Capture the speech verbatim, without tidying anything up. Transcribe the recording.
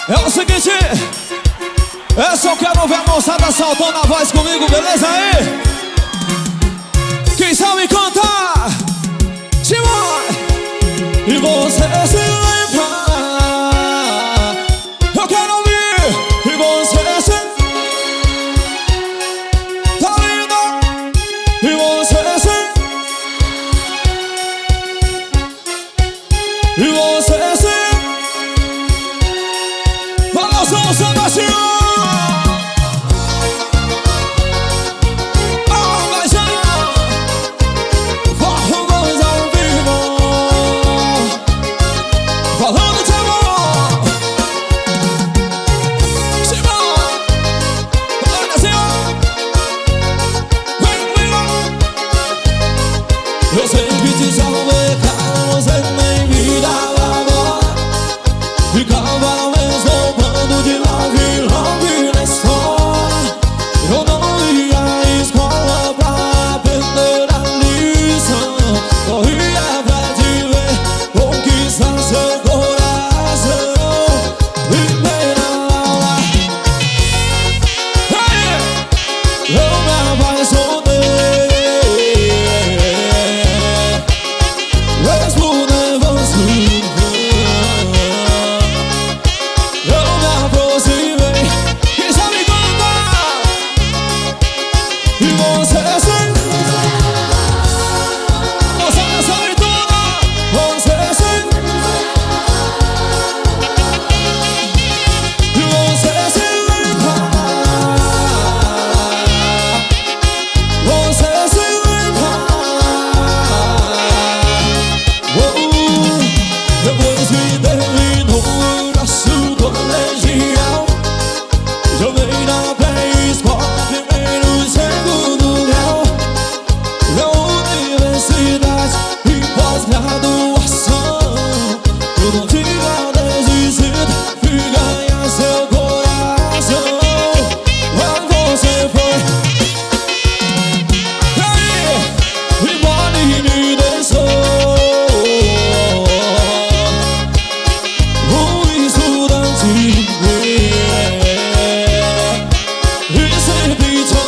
É o seguinte, eu só quero ver a moçada saltando a voz comigo, beleza aí? Quem sabe cantar? Simone! E você se lembra? Eu quero ouvir! E você se... Tá linda! E você se... E você se... Balançou o Sebastião! Eu sempre te salvei, cara, você nem me dava bola. Ficava